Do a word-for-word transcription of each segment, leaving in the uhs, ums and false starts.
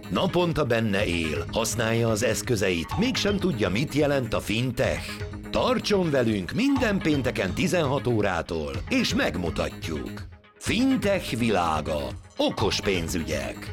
Naponta benne él, használja az eszközeit, mégsem tudja, mit jelent a fintech. Tartson velünk minden pénteken tizenhat órától, és megmutatjuk. Fintech világa. Okos pénzügyek.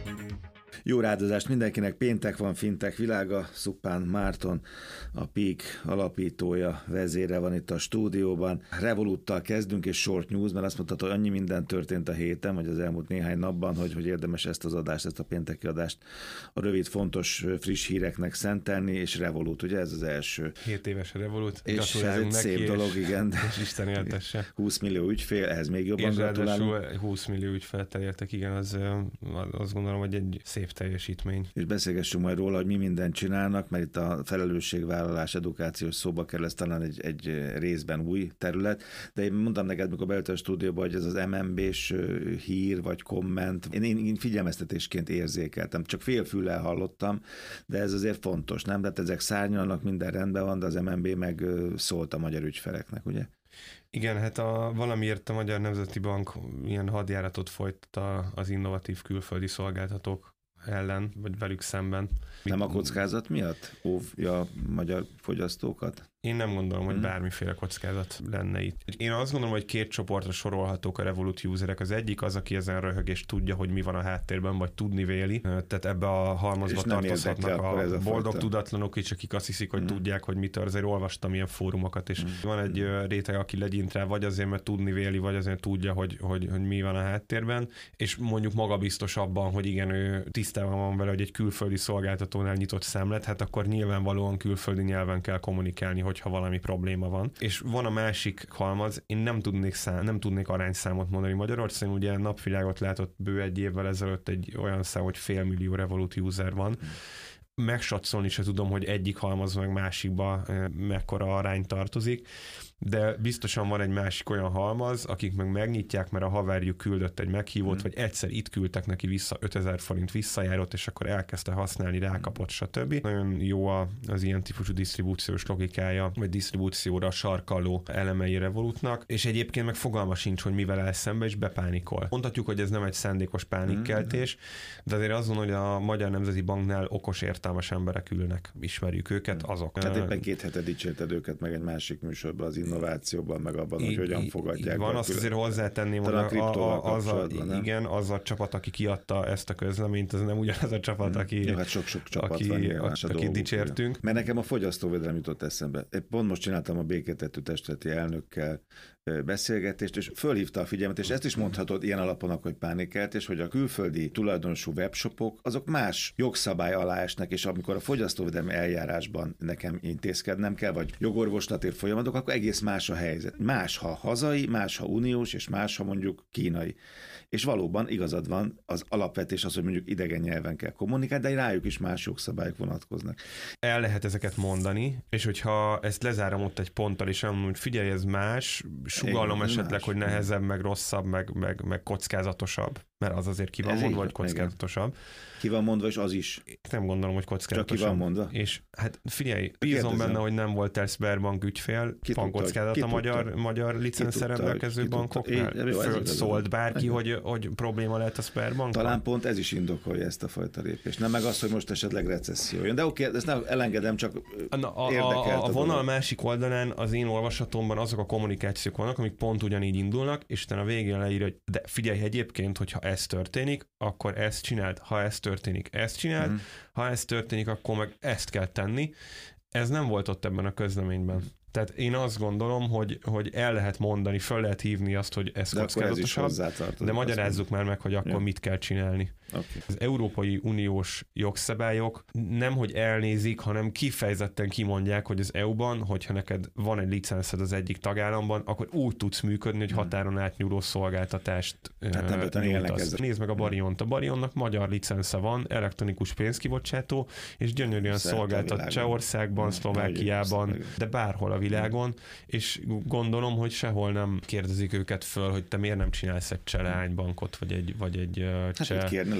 Jó rádozást mindenkinek, péntek van, Fintech világa, Szuppán Márton, a Peak alapítója, vezére van itt a stúdióban. Revoluttal kezdünk, és short news, mert azt mondtad, hogy annyi minden történt a héten, vagy az elmúlt néhány napban, hogy, hogy érdemes ezt az adást, ezt a pénteki adást a rövid, fontos, friss híreknek szentelni, és Revolut, ugye ez az első. Hét éves a Revolut. És ez egy szép neki, dolog, és, igen. És Isten éltesse. húsz millió ügyfél, ehhez még jobban és gratulálunk. húsz millió ügyfelet elértek, igen, az, azt gondolom, hogy egy szép teljesítmény. És beszélgessünk majd róla, hogy mi mindent csinálnak, mert itt a felelősségvállalás, edukációs szóba kerül, ez talán egy, egy részben új terület, de én mondtam neked, mikor beültem a stúdióba, hogy ez az em en bé-s hír vagy komment, én, én figyelmeztetésként érzékeltem, csak félfüllel hallottam, de ez azért fontos, nem? Tehát ezek szárnyalnak, minden rendben van, de az em en bé meg szólt a magyar ügyfeleknek, ugye? Igen, hát a, valamiért a Magyar Nemzeti Bank ilyen hadjáratot folytatta az innovatív külföldi szolgáltatók ellen, vagy velük szemben. Nem a kockázat miatt óvja a magyar fogyasztókat? Én nem gondolom, hogy bármiféle kockázat lenne itt. Én azt gondolom, hogy két csoportra sorolhatók a Revolut userek. Az egyik az, aki ezen röhög és tudja, hogy mi van a háttérben, vagy tudni véli. Tehát ebbe a halmazba tartozhatnak a, a boldog fajta tudatlanok is, akik azt hiszik, hogy mm. tudják, hogy mi történik. Azért olvastam ilyen fórumokat, és mm. van egy réteg, aki legyint rá, vagy azért, mert tudni véli, vagy azért tudja, hogy, hogy, hogy mi van a háttérben, és mondjuk magabiztos abban, hogy igen, ő tisztában van vele, hogy egy külföldi szolgáltatónál nyitott számlet, hát akkor nyilvánvalóan külföldi nyelven kell kommunikálni, hogyha valami probléma van. És van a másik halmaz, én nem tudnék, szám, nem tudnék arányszámot mondani. Magyarországon ugye napvilágot látott bő egy évvel ezelőtt egy olyan szám, hogy félmillió Revolut user van. Megsatszolni se tudom, hogy egyik halmaz meg másikba mekkora arány tartozik, de biztosan van egy másik olyan halmaz, akik meg megnyitják, mert a haverjuk küldött egy meghívót, mm. vagy egyszer itt küldtek neki vissza ötezer forint visszajárott, és akkor elkezdte használni, rákapott, stb. Nagyon jó az ilyen típusú disztribúciós logikája, vagy disztribúcióra sarkalló elemei Revolutnak, és egyébként meg fogalma sincs, hogy mivel áll szembe, és bepánikol. Mondhatjuk, hogy ez nem egy szándékos pánikkeltés, de azért azon, hogy a Magyar Nemzeti Banknál okos, értelmes emberek ülnek, ismerjük őket, azok. Hát éppen két hete dicsérted őket meg egy másik műsorban, az innovációban, meg abban, I, hogy hogyan fogadják. Van, azt azért hozzátenném, hogy a, a, az, a, igen, az a csapat, aki kiadta ezt a közleményt, az nem ugyanaz a csapat, hmm. aki, Jó, hát sok-sok csapat aki, van, nyilván, a, aki dicsértünk. Mert nekem a fogyasztóvédelem jutott eszembe. Pont most csináltam a békétető testületi elnökkel beszélgetést, és fölhívta a figyelmet, és ezt is mondhatod ilyen alapon, hogy pánikeltés, hogy a külföldi tulajdonosú webshopok, azok más jogszabály alá esnek, és amikor a fogyasztóvédelmi eljárásban nekem intézkednem kell, vagy jogorvoslatért folyamatok, akkor egész más a helyzet. Más, ha hazai, más, ha uniós, és más, ha mondjuk kínai. És valóban igazad van, az alapvetés az, hogy mondjuk idegen nyelven kell kommunikálni, de rájuk is más jogszabályok vonatkoznak. El lehet ezeket mondani, és hogyha ezt lezárom ott egy ponttal, és mondom, hogy figyelj, ez más, sugalom igen, esetleg, más. hogy nehezebb, meg rosszabb, meg, meg, meg kockázatosabb, mert az azért ki van ez mondva, hogy kockázatosabb. Igen. Ki van mondva, és az is. Nem gondolom, hogy kockázatosabb. Csak ki van mondva. És hát figyelj, bízom benne, hogy nem volt el Sberbank ügyfél, van kockázat a magyar, magyar licenszre rendelkező bankoknál. Föld szólt bárki, hogy, hogy probléma lehet a Sberbank. Talán pont ez is indokolja ezt a fajta lépést. Nem meg az, hogy most esetleg recesszió jön. De oké, ezt nem elengedem, csak Na, a, a, a vonal másik oldalán az én olvasatomban azok a kommunikációk vannak, amik pont ugyanígy indulnak, és utána a végén leírja, hogy de figyelj, egyébként, hogyha ez történik, akkor ezt csináld. Ha ez történik, ezt csináld. Mm. Ha ez történik, akkor meg ezt kell tenni. Ez nem volt ott ebben a közleményben. Tehát én azt gondolom, hogy, hogy el lehet mondani, föl lehet hívni azt, hogy ez kockázatosabb, de magyarázzuk már meg, hogy akkor ja. mit kell csinálni. Okay. Az Európai Uniós jogszabályok nemhogy elnézik, hanem kifejezetten kimondják, hogy az é u-ban, hogyha neked van egy licenszed az egyik tagállamban, akkor úgy tudsz működni, hogy határon átnyúló szolgáltatást hát nyújtasz. Nézd meg a Bariont. A Barionnak magyar licensze van, elektronikus pénzkibocsátó, és gyönyörűen szolgáltat Csehországban, Szlovákiában, de bárhol a világon, és gondolom, hogy sehol nem kérdezik őket föl, hogy te miért nem csinálsz egy cseh leánybankot, vagy egy, vagy egy cseh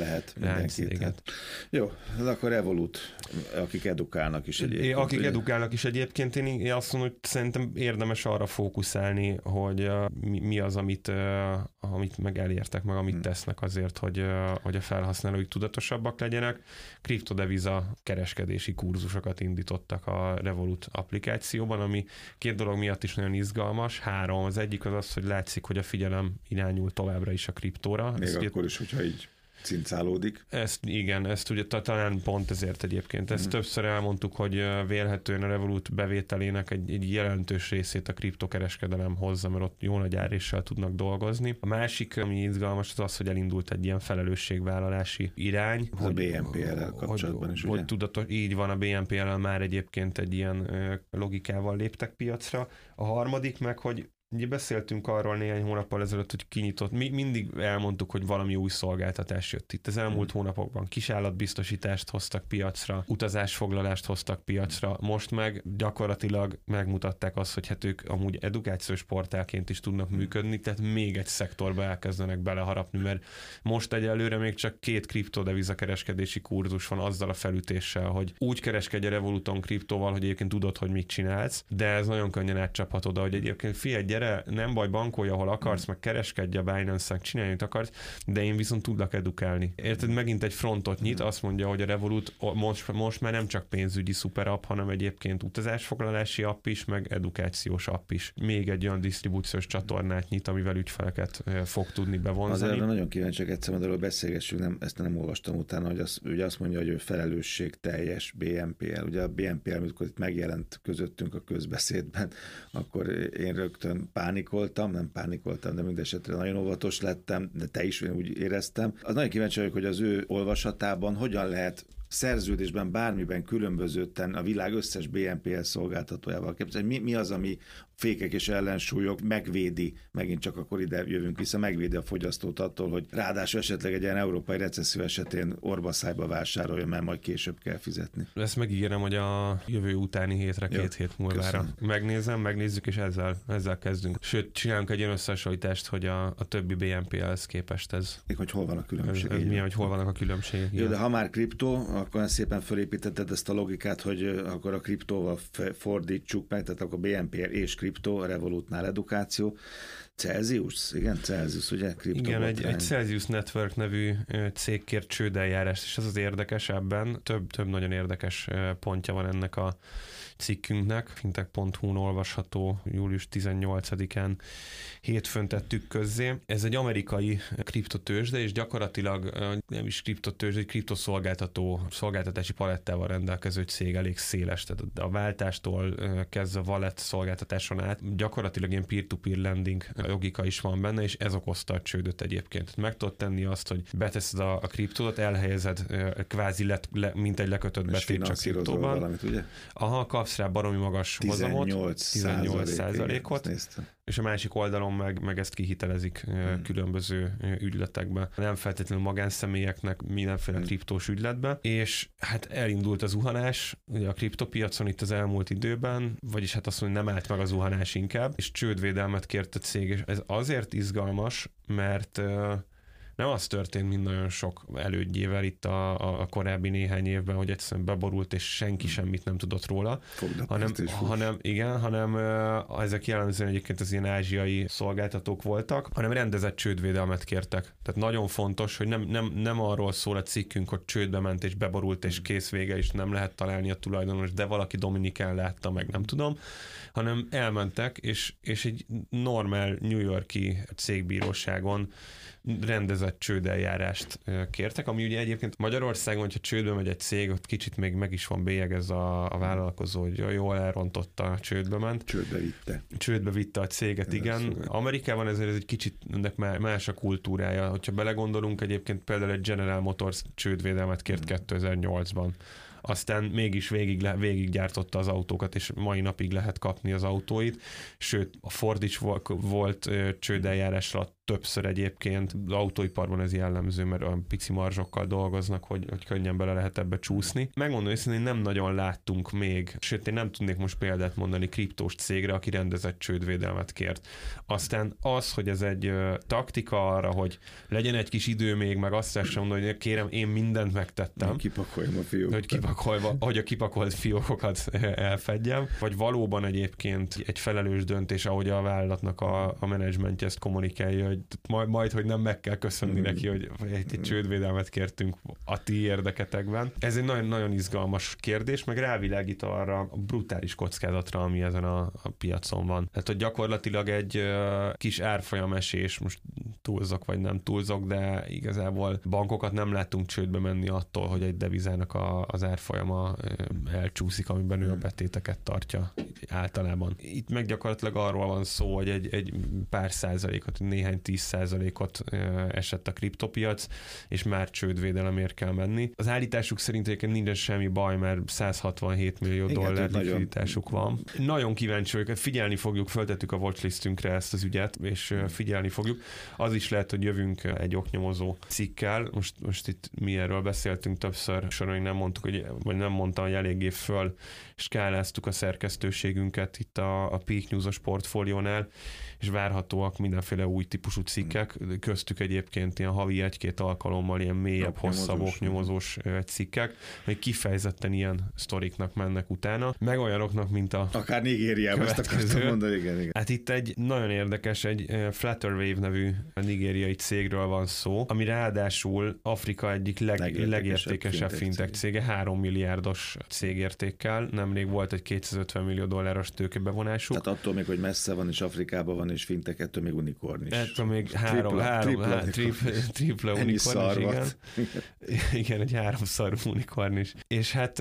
lehet mindenkit. Hát. Jó, ez akkor Revolut, akik edukálnak is egyébként. Akik ugye? edukálnak is egyébként, én azt mondom, hogy szerintem érdemes arra fókuszálni, hogy mi, mi az, amit, amit meg elértek, meg amit hmm. tesznek azért, hogy, hogy a felhasználóik tudatosabbak legyenek. Kriptodeviza kereskedési kurzusokat indítottak a Revolut applikációban, ami két dolog miatt is nagyon izgalmas. Három, az egyik az az, hogy látszik, hogy a figyelem irányul továbbra is a kriptóra. Még ezt akkor is, hogyha így cincálódik. Ezt igen, ezt ugye talán pont ezért egyébként. Ezt mm. többször elmondtuk, hogy vélhetően a Revolut bevételének egy, egy jelentős részét a kriptokereskedelem hozza, mert ott jó nagy áréssel tudnak dolgozni. A másik, ami izgalmas, az az, hogy elindult egy ilyen felelősségvállalási irány. Az hogy, a bé en pé el-el kapcsolatban hogy, is, hogy, ugye? Hogy tudatos, így van, a bé en pé el-el már egyébként egy ilyen logikával léptek piacra. A harmadik meg, hogy ugye beszéltünk arról néhány hónappal ezelőtt, hogy kinyitott. Mi mindig elmondtuk, hogy valami új szolgáltatás jött itt. Az elmúlt hmm. hónapokban kisállatbiztosítást hoztak piacra, utazásfoglalást hoztak piacra, most meg gyakorlatilag megmutatták azt, hogy hát ők amúgy edukációs portálként is tudnak hmm. működni, tehát még egy szektorba elkezdenek beleharapni, mert most egyelőre még csak két kriptodeviza kereskedési kurzus van azzal a felütéssel, hogy úgy kereskedj a Revoluton kriptóval, hogy egyébként tudod, hogy mit csinálsz, de ez nagyon könnyen átcsaphat oda, hogy egyébként figyelj, gyere, nem baj, bankolj, ahol akarsz, meg kereskedj a Binance-en, csinálj, amit akarsz, de én viszont tudlak edukálni. Érted, megint egy frontot nyit, azt mondja, hogy a Revolut most, most már nem csak pénzügyi szuper app, hanem egyébként utazásfoglalási app is, meg edukációs app is. Még egy olyan disztribúciós csatornát nyit, amivel ügyfeleket fog tudni bevonzani. Azért nagyon kíváncsiak egyszer, erről beszélgessünk, nem, ezt nem olvastam utána, hogy az, ugye azt mondja, hogy ő felelősségteljes bé en pé el. Ugye a bé en pé el, amikor itt megjelent közöttünk a közbeszédben, akkor én rögtön pánikoltam, nem pánikoltam, de mindesetre nagyon óvatos lettem, de te is úgy éreztem. Az nagyon kíváncsi vagyok, hogy az ő olvasatában hogyan lehet szerződésben bármiben különbözőtten a világ összes bé en pé el szolgáltatójával képzelni. Mi, mi az, ami fékek és ellensúlyok megvédi, megint csak akkor ide jövünk vissza, megvédi a fogyasztót attól, hogy ráadásul esetleg egy ilyen európai recesszió esetén orbaszájba vásárolja, mert majd később kell fizetni. Ezt megígérem, hogy a jövő utáni hétre, Jó, két hét múlvára köszönöm. Megnézem, megnézzük, és ezzel, ezzel kezdünk. Sőt, csinálunk egy ilyen összehasonlítást, hogy a, a többi bé en pé el-hez képest ez. Még hogy hol van a különbség. Ez, ez milyen, hogy hol vannak a különbségek. Jó, de ha már kriptó, akkor szépen felépítetted ezt a logikát, hogy akkor a kriptóval fordítsuk meg, tehát akkor bé en pé el és kriptó, a Revolutnál edukáció. Celsius, igen, Celsius, ugye? Igen, egy, egy Celsius Network nevű cég kért csődeljárást, és ez az érdekes ebben. Több, több nagyon érdekes pontja van ennek a cikkünknek. fintech pont hu-n olvasható, július tizennyolcadikán hétfőn tettük közzé. Ez egy amerikai kriptotőzsde, és gyakorlatilag nem is kriptotőzsde, egy kriptoszolgáltató szolgáltatási palettával rendelkező cég, elég széles, tehát a váltástól kezdve a wallet szolgáltatáson át gyakorlatilag ilyen peer-to-peer lending logika is van benne, és ez okozta a csődöt egyébként. Meg tudod tenni azt, hogy beteszed a, a kriptót, elhelyezed kvázi let, le, mint egy lekötött betét csak kriptóban. Valamit, ugye? Aha, kapsz rá baromi magas hozamot, tizennyolc százalékot, és a másik oldalon meg, meg ezt kihitelezik hmm. különböző ügyletekbe. Nem feltétlenül magánszemélyeknek, mindenféle hmm. kriptós ügyletbe, és hát elindult a zuhanás ugye a kriptopiacon itt az elmúlt időben, vagyis hát azt mondja, nem állt meg a zuhanás inkább, és csődvédelmet kért a cég, és ez azért izgalmas, mert nem az történt, mint nagyon sok elődjével itt a, a korábbi néhány évben, hogy egyszerűen beborult, és senki semmit nem tudott róla, hanem, hanem, igen, hanem ezek jellemzően egyébként az ilyen ázsiai szolgáltatók voltak, hanem rendezett csődvédelmet kértek. Tehát nagyon fontos, hogy nem, nem, nem arról szól a cikkünk, hogy csődbe ment, és beborult, és kész vége, és nem lehet találni a tulajdonos, de valaki Dominikán látta, meg nem tudom, hanem elmentek, és, és egy normál New York-i cégbíróságon rendezett csődeljárást kértek, ami ugye egyébként Magyarországon, hogyha csődbe megy egy cég, ott kicsit még meg is van bélyegez a, a vállalkozó, hogy jól elrontotta, csődbe ment. Csődbe vitte. Csődbe vitte a céget, ez igen. Amerikában ezért ez egy kicsit ennek más a kultúrája. Hogyha belegondolunk, egyébként például egy General Motors csődvédelmet kért hmm. kétezer-nyolcban. aztán mégis végig, le, végig gyártotta az autókat, és mai napig lehet kapni az autóit, sőt a Ford is volt, volt csődeljárásra többször egyébként. Az autóiparban ez jellemző, mert olyan pici marzsokkal dolgoznak, hogy, hogy könnyen bele lehet ebbe csúszni. Megmondom őszintén, nem nagyon láttunk még, sőt én nem tudnék most példát mondani kriptós cégre, aki rendezett csődvédelmet kért. Aztán az, hogy ez egy uh, taktika arra, hogy legyen egy kis idő még, meg azt sem mondani, hogy kérem, én mindent megtettem. Nem kipakoljam a fiókokat. Hogy, kipakolva, hogy a kipakolt fiókokat elfedjem. Vagy valóban egyébként egy felelős döntés, ahogy a vállalatnak a, a menedzsmentje ezt kommunikálja, hogy majd, majd, hogy nem meg kell köszönni mm. neki, hogy egy, egy csődvédelmet kértünk a ti érdeketekben. Ez egy nagyon, nagyon izgalmas kérdés, meg rávilágít arra a brutális kockázatra, ami ezen a, a piacon van. Tehát, hogy gyakorlatilag egy uh, kis árfolyamesés, most túlzok vagy nem túlzok, de igazából bankokat nem látunk csődbe menni attól, hogy egy devizának a, az árfolyama uh, elcsúszik, amiben ő a betéteket tartja általában. Itt meg gyakorlatilag arról van szó, hogy egy, egy pár százalékot, néhány tíz százalékot uh, esett a kriptopiac, és már csődvédelemért kell menni. Az állításuk szerint egyébként nincsen semmi baj, mert száz hatvanhét millió igen, dollár likviditásuk van. Nagyon kíváncsi vagyok, figyelni fogjuk, föltettük a watchlistünkre ezt az ügyet, és figyelni fogjuk. Az is lehet, hogy jövünk egy oknyomozó cikkel. Most, most itt mi erről beszéltünk többször, soron nem mondtuk, hogy, vagy nem mondtam, hogy eléggé föl skáláztuk a szerkesztőségünket itt a, a Peak News-os portfóliónál, és várhatóak mindenféle új típusú cikkek, köztük egyébként ilyen havi egy-két alkalommal ilyen mélyebb, hosszabb oknyomozós cikkek, hogy kifejezetten ilyen sztoriknak mennek utána, meg olyanoknak, mint a akár Nigériában, ezt akartam mondani, igen, igen. Hát itt egy nagyon érdekes, egy Flutterwave nevű nigériai cégről van szó, ami ráadásul Afrika egyik leg, legértékesebb, legértékesebb fintech cége, három milliárdos cégértékkel, nemrég volt egy kétszázötven millió dolláros tőkebevonásuk. Tehát attól még, hogy messze van, és Afrikában van, és fintech, ettől még unikorn is. Ettől még három, tripla, három, tripla, há, tripla, tripla unikorn is, igen. Igen, egy háromszor unikorn is. És hát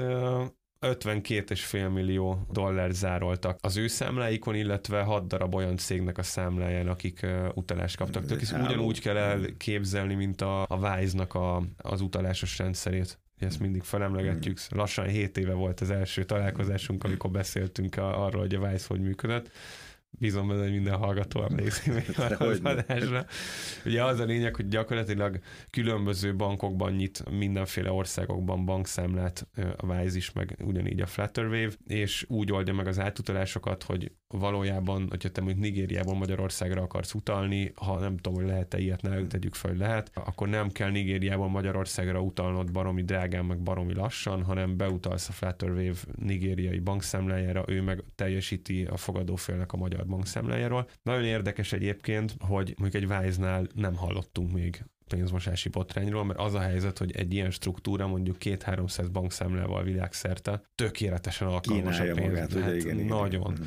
ötvenkét egész öt millió dollár zároltak az ő számláikon, illetve hat darab olyan cégnek a számláján, akik uh, utalást kaptak. Tehát ezt ugyanúgy kell elképzelni, mint a, a Wise-nak a, az utalásos rendszerét. Ezt mindig felemlegetjük. Lassan hét éve volt az első találkozásunk, amikor beszéltünk a, arról, hogy a Wise hogy működött. Bízom benne, hogy minden hallgató emlékszik még arra az adásra. Ugye az a lényeg, hogy gyakorlatilag különböző bankokban nyit mindenféle országokban bankszámlát a Wise is, meg ugyanígy a Flutterwave, és úgy oldja meg az átutalásokat, hogy valójában, hogyha te mondjuk Nigériából Magyarországra akarsz utalni, ha nem tudom, hogy lehet-e ilyet, ne tegyük fel, hogy lehet, akkor nem kell Nigériából Magyarországra utalnod baromi drágán, meg baromi lassan, hanem beutalsz a Flutterwave nigériai bankszámlájára, ő meg teljesíti a fogadófélnek a magyar bankszámlájáról. Nagyon érdekes egyébként, hogy mondjuk egy Wise-nál nem hallottunk még pénzmosási botrányról, mert az a helyzet, hogy egy ilyen struktúra mondjuk két-háromszáz bankszámlával világszerte tökéletesen alkalmas a pénz. Magát, hát igen, nagyon. Igen.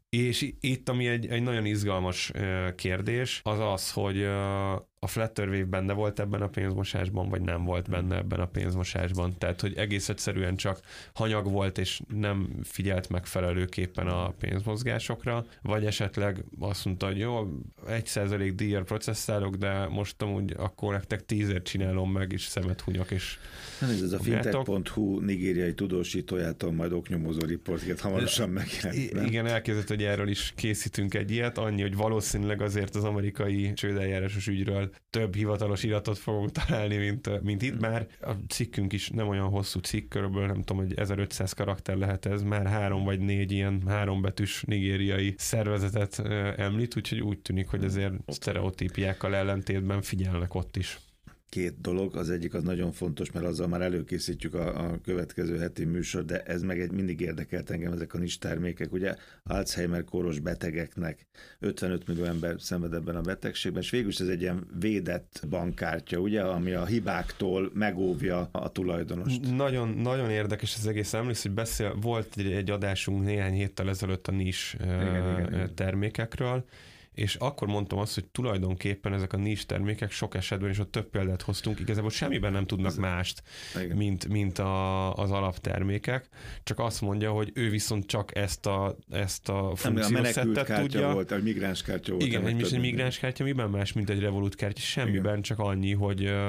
És itt, ami egy, egy nagyon izgalmas kérdés, az az, hogy a Flutterwave benne volt ebben a pénzmosásban, vagy nem volt benne ebben a pénzmosásban. Tehát, hogy egész egyszerűen csak hanyag volt, és nem figyelt megfelelőképpen a pénzmozgásokra, vagy esetleg azt mondta, hogy jó, egy százalék díjjal processzálok, de most amúgy akkor nektek tízért csinálom meg, és szemet hunyok, és ez a fintech pont hu nigériai tudósítójától majd oknyomozó riportját hamarosan megjelent. Igen, elkezdett, hogy erről is készítünk egy ilyet, annyi, hogy valószínűleg azért az amerikai csődeljárásos ügyről több hivatalos iratot fogunk találni, mint, mint itt. Már a cikkünk is nem olyan hosszú cikk, körülbelül nem tudom, hogy ezerötszáz karakter lehet ez, már három vagy négy ilyen hárombetűs nigériai szervezetet említ, úgyhogy úgy tűnik, hogy azért sztereotípiákkal ellentétben figyelnek ott is. Két dolog, az egyik az nagyon fontos, mert azzal már előkészítjük a, a következő heti műsor, de ez meg egy mindig érdekelt engem, ezek a nis termékek. Ugye Alzheimer-kóros betegeknek ötvenöt millió ember szenved ebben a betegségben, és végül ez egy ilyen védett bankkártya, ugye, ami a hibáktól megóvja a tulajdonost. Nagyon, nagyon érdekes ez egész. Emlékszel, hogy beszél, volt egy, egy adásunk néhány héttel ezelőtt a nis igen, igen, igen. termékekről, és akkor mondtam azt, hogy tulajdonképpen ezek a niche termékek sok esetben, és ott több példát hoztunk, igazából semmiben nem tudnak mást, mint, mint a, az alaptermékek, csak azt mondja, hogy ő viszont csak ezt a, ezt a funkciószettet tudja. Volt, egy migránskártya volt. Igen, egy, egy migránskártya miben más, mint egy Revolut kártya? Semmiben, igen. Csak annyi, hogy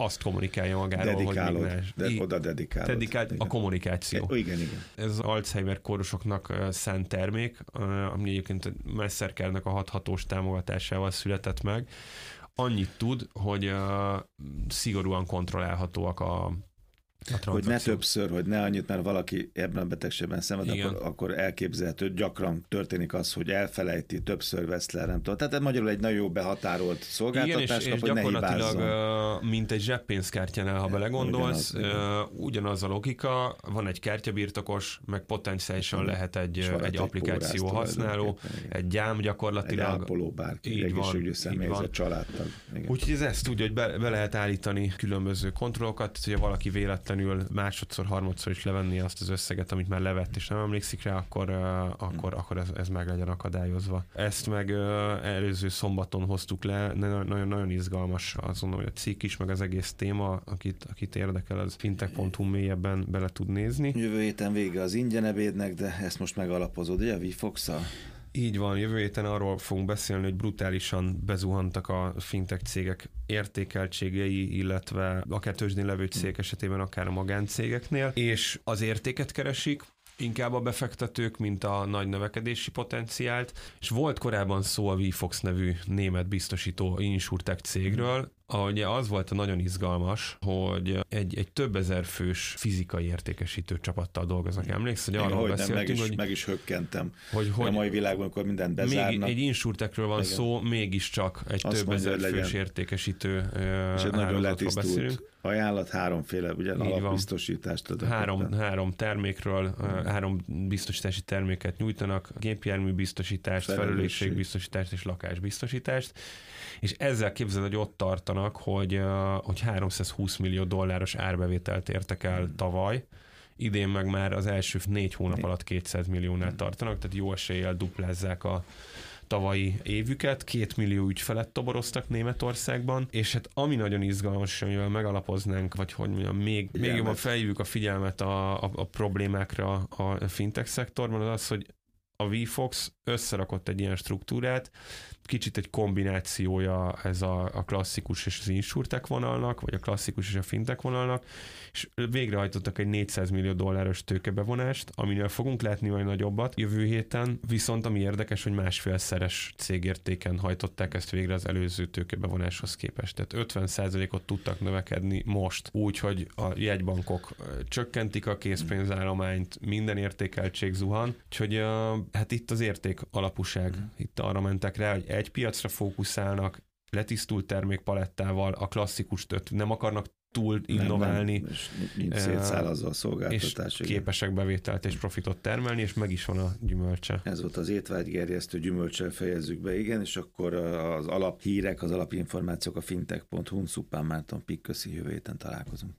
azt kommunikálja magáról, dedikálod, hogy még de ne. oda dedikálod. Dedikált a kommunikáció. É, igen, igen. Ez az Alzheimer kórusoknak szánt termék, ami egyébként Messerkernek a hathatós támogatásával született meg. Annyit tud, hogy uh, szigorúan kontrollálhatóak a hogy ne többször, hogy ne annyit, mert valaki ebben a betegségben szenved, akkor, akkor elképzelhető, hogy gyakran történik az, hogy elfelejti, többször vesz le, nem tudom. Tehát magyarul egy nagyon jó behatárolt szolgáltatás igen, és, kap, és hogy ne gyakorlatilag, hibázzon. mint egy zseppénzkártyánál, ha belegondolsz, ugyanaz, ugyanaz a logika, van egy kártyabirtokos, meg potenciálisan lehet egy, egy, egy applikáció használó, egy gyám gyakorlatilag. Egy ápoló bárki, egészségügyi személyzet, családtag. Úgyhogy ez ezt tudja, hogy be, be lehet állítani különböző kontrollokat, hogyha valaki véletlenül másodszor, harmadszor is levenni azt az összeget, amit már levett, és nem emlékszik rá, akkor, uh, akkor, akkor ez, ez meg legyen akadályozva. Ezt meg uh, előző szombaton hoztuk le, nagyon-nagyon izgalmas, azt mondom, hogy a cikk is, meg az egész téma, akit, akit érdekel, az fintech pont hu mélyebben bele tud nézni. Jövő héten vége az ingyen ebédnek, de ezt most megalapozod, ugye, VFox-szal? Így van, jövő héten arról fogunk beszélni, hogy brutálisan bezuhantak a fintech cégek értékeltségei, illetve akár tőzsdén levő cégek esetében, akár a magáncégeknél, és az értéket keresik, inkább a befektetők, mint a nagy növekedési potenciált, és volt korábban szó a VFox nevű német biztosító insurtech cégről, ahogy az volt a nagyon izgalmas, hogy egy, egy több ezer fős fizikai értékesítő csapattal dolgoznak. Emlékszel, hogy arról beszéltünk, meg is, hogy... meg is hökkentem. Hogy, hogy a mai világban, amikor mindent bezárnak. Még egy insurtechről van igen. szó, mégiscsak egy azt több mondja, ezer fős értékesítő és egy nagyon letisztult ajánlat, háromféle ugye, alapbiztosítást adok. Három, három termékről, hmm. három biztosítási terméket nyújtanak, gépjármű biztosítást, felelősségbiztosítást és lakásbiztosítást, és ezzel képzeld, hogy ott tartanak, hogy, hogy háromszázhúsz millió dolláros árbevételt értek el hmm. tavaly, idén meg már az első négy hónap alatt kétszáz milliónál tartanak, tehát jó eséllyel duplázzák a tavalyi évüket, két millió ügyfelet toboroztak Németországban, és hát ami nagyon izgalmas, amivel megalapoznánk, vagy hogy mondjam, még, még jobban felhívjuk a figyelmet a, a, a problémákra a fintech szektorban, az az, hogy a VFox összerakott egy ilyen struktúrát, kicsit egy kombinációja ez a, a klasszikus és az insurtech vonalnak, vagy a klasszikus és a fintech vonalnak, és végrehajtottak egy négyszáz millió dolláros tőkebevonást, aminél fogunk látni majd nagyobbat jövő héten, viszont ami érdekes, hogy másfélszeres cégértéken hajtották ezt végre az előző tőkebevonáshoz képest. Tehát ötven százalékot tudtak növekedni most, úgy, hogy a jegybankok csökkentik a készpénzállományt, minden értékeltség zuhan, úgyhogy hát itt az érték alapúság, itt arra mentek rá, hogy egy piacra fókuszálnak, letisztult termékpalettával, a klasszikust nem akarnak túl innoválni, nem, nem. És nincs szétszálazva a szolgáltatás. És képesek bevételt és profitot termelni, és meg is van a gyümölcse. Ez volt az étvágygerjesztő, gyümölcsel fejezzük be, igen, és akkor az alaphírek, az alapinformációk a fintech pont hu-n. Szupán Márton Pik, köszi, jövő héten találkozunk.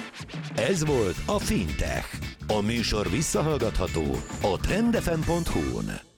Ez volt a Fintech. A műsor visszahallgatható a trend f m pont hu-n.